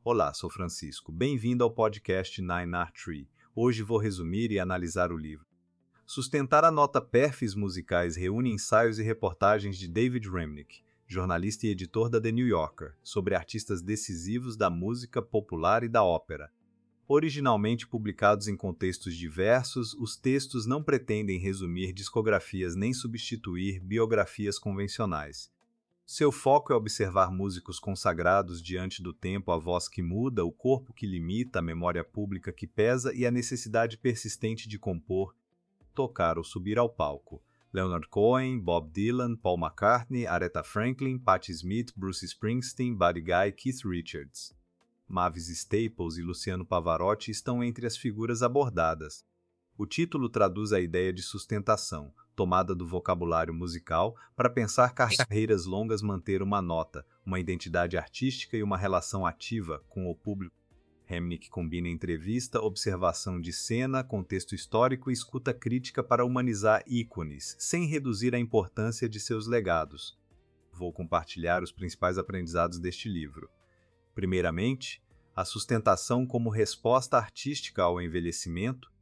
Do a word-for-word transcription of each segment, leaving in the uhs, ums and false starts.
Olá, sou Francisco. Bem-vindo ao podcast Nine Art Tree. Hoje vou resumir e analisar o livro. Sustentar a nota Perfis Musicais reúne ensaios e reportagens de David Remnick, jornalista e editor da The New Yorker, sobre artistas decisivos da música popular e da ópera. Originalmente publicados em contextos diversos, os textos não pretendem resumir discografias nem substituir biografias convencionais. Seu foco é observar músicos consagrados diante do tempo, a voz que muda, o corpo que limita, a memória pública que pesa e a necessidade persistente de compor, tocar ou subir ao palco. Leonard Cohen, Bob Dylan, Paul McCartney, Aretha Franklin, Patti Smith, Bruce Springsteen, Buddy Guy, Keith Richards. Mavis Staples e Luciano Pavarotti estão entre as figuras abordadas. O título traduz a ideia de sustentação, tomada do vocabulário musical, para pensar carreiras longas manter uma nota, uma identidade artística e uma relação ativa com o público. Remnick combina entrevista, observação de cena, contexto histórico e escuta crítica para humanizar ícones, sem reduzir a importância de seus legados. Vou compartilhar os principais aprendizados deste livro. Primeiramente, a sustentação como resposta artística ao envelhecimento.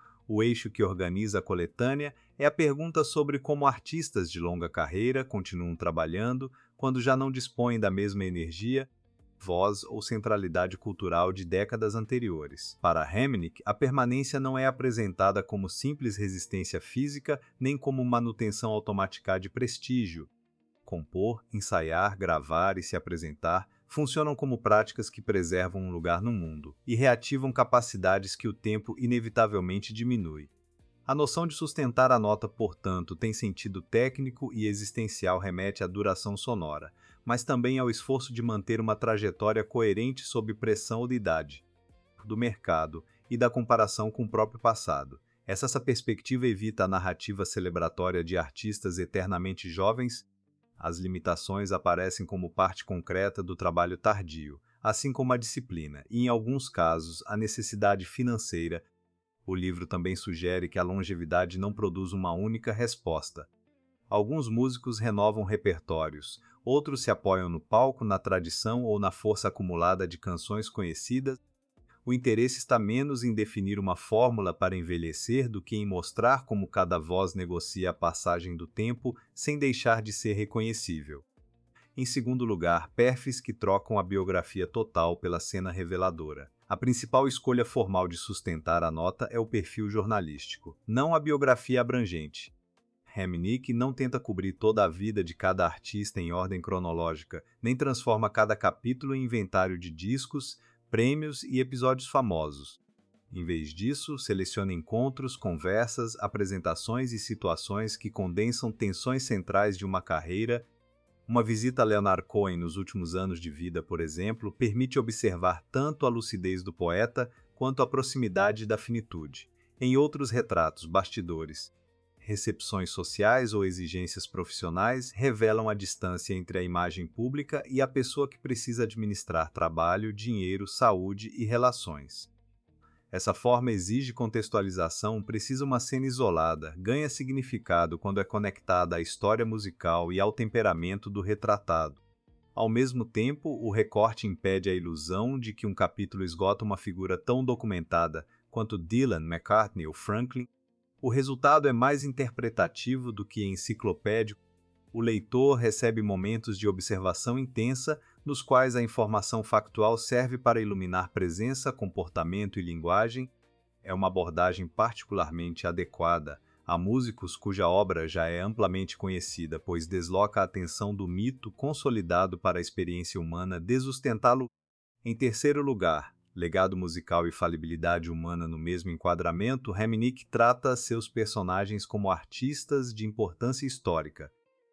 O eixo que organiza a coletânea é a pergunta sobre como artistas de longa carreira continuam trabalhando quando já não dispõem da mesma energia, voz ou centralidade cultural de décadas anteriores. Para Remnick, a permanência não é apresentada como simples resistência física nem como manutenção automática de prestígio. Compor, ensaiar, gravar e se apresentar funcionam como práticas que preservam um lugar no mundo e reativam capacidades que o tempo inevitavelmente diminui. A noção de sustentar a nota, portanto, tem sentido técnico e existencial, remete à duração sonora, mas também ao esforço de manter uma trajetória coerente sob pressão da idade, do mercado e da comparação com o próprio passado. Essa, essa perspectiva evita a narrativa celebratória de artistas eternamente jovens. As limitações aparecem como parte concreta do trabalho tardio, assim como a disciplina e, em alguns casos, a necessidade financeira. O livro também sugere que a longevidade não produz uma única resposta. Alguns músicos renovam repertórios, outros se apoiam no palco, na tradição ou na força acumulada de canções conhecidas. O interesse está menos em definir uma fórmula para envelhecer do que em mostrar como cada voz negocia a passagem do tempo sem deixar de ser reconhecível. Em segundo lugar, perfis que trocam a biografia total pela cena reveladora. A principal escolha formal de sustentar a nota é o perfil jornalístico, não a biografia abrangente. Remnick não tenta cobrir toda a vida de cada artista em ordem cronológica, nem transforma cada capítulo em inventário de discos, prêmios e episódios famosos. Em vez disso, seleciona encontros, conversas, apresentações e situações que condensam tensões centrais de uma carreira. Uma visita a Leonard Cohen nos últimos anos de vida, por exemplo, permite observar tanto a lucidez do poeta quanto a proximidade da finitude. Em outros retratos, bastidores, recepções sociais ou exigências profissionais revelam a distância entre a imagem pública e a pessoa que precisa administrar trabalho, dinheiro, saúde e relações. Essa forma exige contextualização, precisa uma cena isolada, ganha significado quando é conectada à história musical e ao temperamento do retratado. Ao mesmo tempo, o recorte impede a ilusão de que um capítulo esgota uma figura tão documentada quanto Dylan, McCartney ou Franklin. O resultado é mais interpretativo do que enciclopédico. O leitor recebe momentos de observação intensa, nos quais a informação factual serve para iluminar presença, comportamento e linguagem. É uma abordagem particularmente adequada a músicos cuja obra já é amplamente conhecida, pois desloca a atenção do mito consolidado para a experiência humana, desustentá-lo. Em terceiro lugar, legado musical e falibilidade humana no mesmo enquadramento, Remnick trata seus personagens como artistas de importância histórica,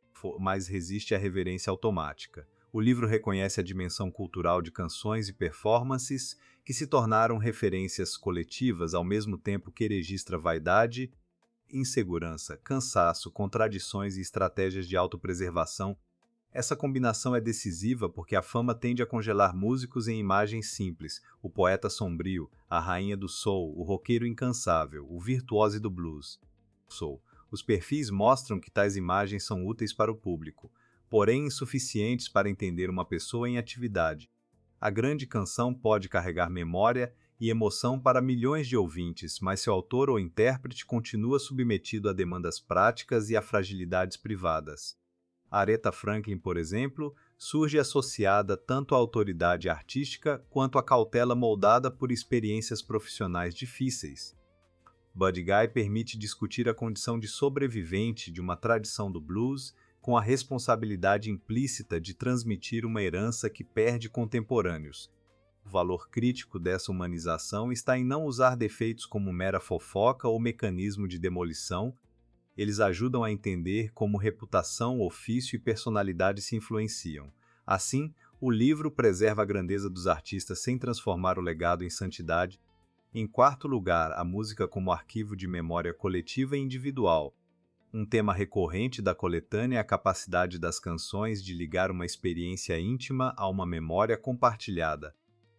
mas resiste à reverência automática. O livro reconhece a dimensão cultural de canções e performances que se tornaram referências coletivas ao mesmo tempo que registra vaidade, insegurança, cansaço, contradições e estratégias de autopreservação. Essa combinação é decisiva porque a fama tende a congelar músicos em imagens simples: o poeta sombrio, a rainha do soul, o roqueiro incansável, o virtuose do blues. Soul. Os perfis mostram que tais imagens são úteis para o público, porém insuficientes para entender uma pessoa em atividade. A grande canção pode carregar memória e emoção para milhões de ouvintes, mas seu autor ou intérprete continua submetido a demandas práticas e a fragilidades privadas. Aretha Franklin, por exemplo, surge associada tanto à autoridade artística quanto à cautela moldada por experiências profissionais difíceis. Buddy Guy permite discutir a condição de sobrevivente de uma tradição do blues com a responsabilidade implícita de transmitir uma herança que perde contemporâneos. O valor crítico dessa humanização está em não usar defeitos como mera fofoca ou mecanismo de demolição. Eles ajudam a entender como reputação, ofício e personalidade se influenciam. Assim, o livro preserva a grandeza dos artistas sem transformar o legado em santidade. Em quarto lugar, a música como arquivo de memória coletiva e individual. Um tema recorrente da coletânea é a capacidade das canções de ligar uma experiência íntima a uma memória compartilhada.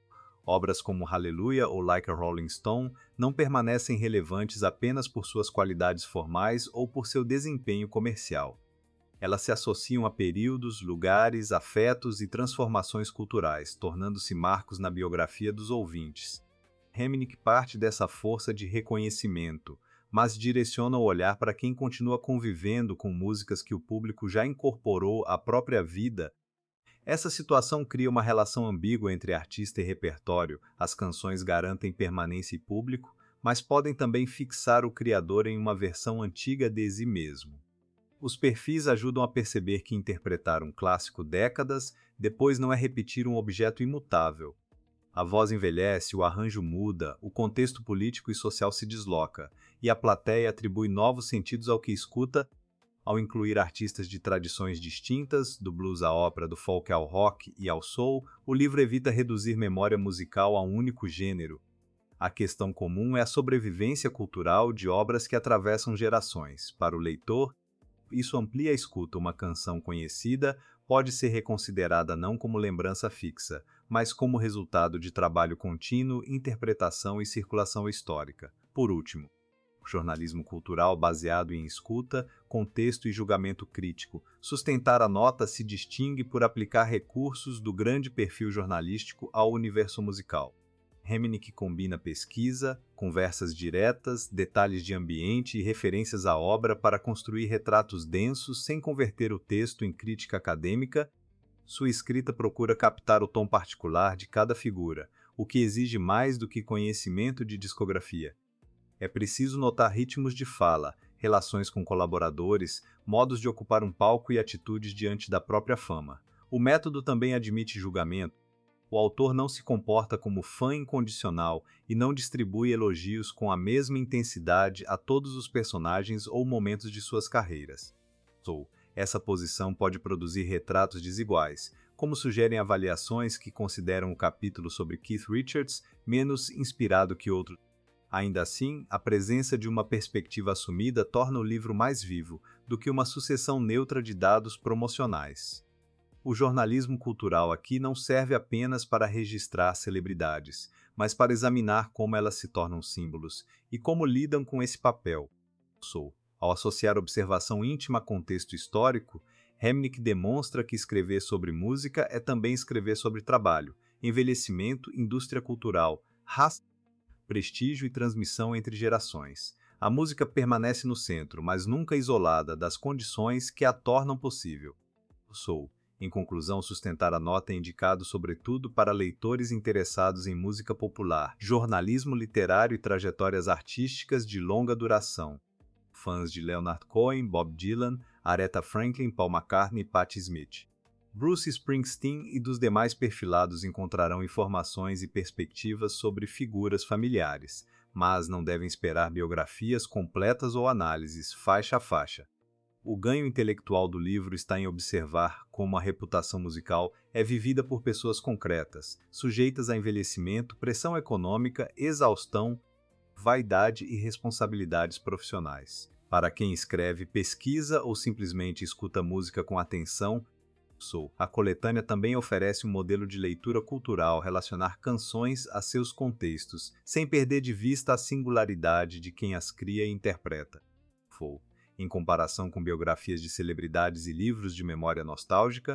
Obras como Hallelujah ou Like a Rolling Stone não permanecem relevantes apenas por suas qualidades formais ou por seu desempenho comercial. Elas se associam a períodos, lugares, afetos e transformações culturais, tornando-se marcos na biografia dos ouvintes. Remnick parte dessa força de reconhecimento, mas direciona o olhar para quem continua convivendo com músicas que o público já incorporou à própria vida. Essa situação cria uma relação ambígua entre artista e repertório. As canções garantem permanência e público, mas podem também fixar o criador em uma versão antiga de si mesmo. Os perfis ajudam a perceber que interpretar um clássico décadas depois não é repetir um objeto imutável. A voz envelhece, o arranjo muda, o contexto político e social se desloca, e a plateia atribui novos sentidos ao que escuta. Ao incluir artistas de tradições distintas, do blues à ópera, do folk ao rock e ao soul, o livro evita reduzir memória musical a um único gênero. A questão comum é a sobrevivência cultural de obras que atravessam gerações. Para o leitor, isso amplia a escuta. Uma canção conhecida pode ser reconsiderada não como lembrança fixa, mas como resultado de trabalho contínuo, interpretação e circulação histórica. Por último, jornalismo cultural baseado em escuta, contexto e julgamento crítico. Sustentar a nota se distingue por aplicar recursos do grande perfil jornalístico ao universo musical. Remnick combina pesquisa, conversas diretas, detalhes de ambiente e referências à obra para construir retratos densos sem converter o texto em crítica acadêmica. Sua escrita procura captar o tom particular de cada figura, o que exige mais do que conhecimento de discografia. É preciso notar ritmos de fala, relações com colaboradores, modos de ocupar um palco e atitudes diante da própria fama. O método também admite julgamento. O autor não se comporta como fã incondicional e não distribui elogios com a mesma intensidade a todos os personagens ou momentos de suas carreiras. Ou, essa posição pode produzir retratos desiguais, como sugerem avaliações que consideram o capítulo sobre Keith Richards menos inspirado que outros. Ainda assim, a presença de uma perspectiva assumida torna o livro mais vivo do que uma sucessão neutra de dados promocionais. O jornalismo cultural aqui não serve apenas para registrar celebridades, mas para examinar como elas se tornam símbolos e como lidam com esse papel. Sou. Ao associar observação íntima a contexto histórico, Remnick demonstra que escrever sobre música é também escrever sobre trabalho, envelhecimento, indústria cultural, raça, prestígio e transmissão entre gerações. A música permanece no centro, mas nunca isolada das condições que a tornam possível. Sou. Em conclusão, sustentar a nota é indicado sobretudo para leitores interessados em música popular, jornalismo literário e trajetórias artísticas de longa duração. Fãs de Leonard Cohen, Bob Dylan, Aretha Franklin, Paul McCartney e Patti Smith. Bruce Springsteen e dos demais perfilados encontrarão informações e perspectivas sobre figuras familiares, mas não devem esperar biografias completas ou análises faixa a faixa. O ganho intelectual do livro está em observar como a reputação musical é vivida por pessoas concretas, sujeitas a envelhecimento, pressão econômica, exaustão, vaidade e responsabilidades profissionais. Para quem escreve, pesquisa ou simplesmente escuta música com atenção, Sou. A coletânea também oferece um modelo de leitura cultural relacionar canções a seus contextos, sem perder de vista a singularidade de quem as cria e interpreta. Fou. Em comparação com biografias de celebridades e livros de memória nostálgica,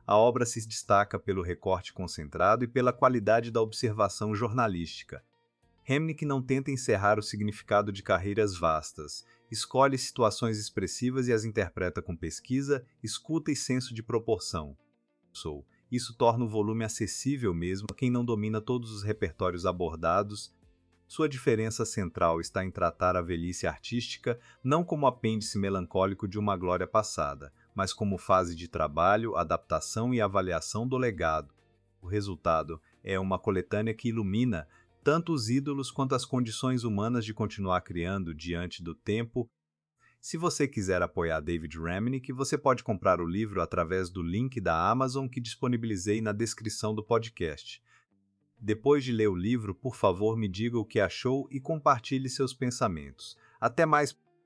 A obra se destaca pelo recorte concentrado e pela qualidade da observação jornalística. Remnick não tenta encerrar o significado de carreiras vastas. Escolhe situações expressivas e as interpreta com pesquisa, escuta e senso de proporção. Isso torna o volume acessível mesmo a quem não domina todos os repertórios abordados. Sua diferença central está em tratar a velhice artística não como apêndice melancólico de uma glória passada, mas como fase de trabalho, adaptação e avaliação do legado. O resultado é uma coletânea que ilumina tanto os ídolos quanto as condições humanas de continuar criando diante do tempo. Se você quiser apoiar David Remnick, você pode comprar o livro através do link da Amazon que disponibilizei na descrição do podcast. Depois de ler o livro, por favor, me diga o que achou e compartilhe seus pensamentos. Até mais!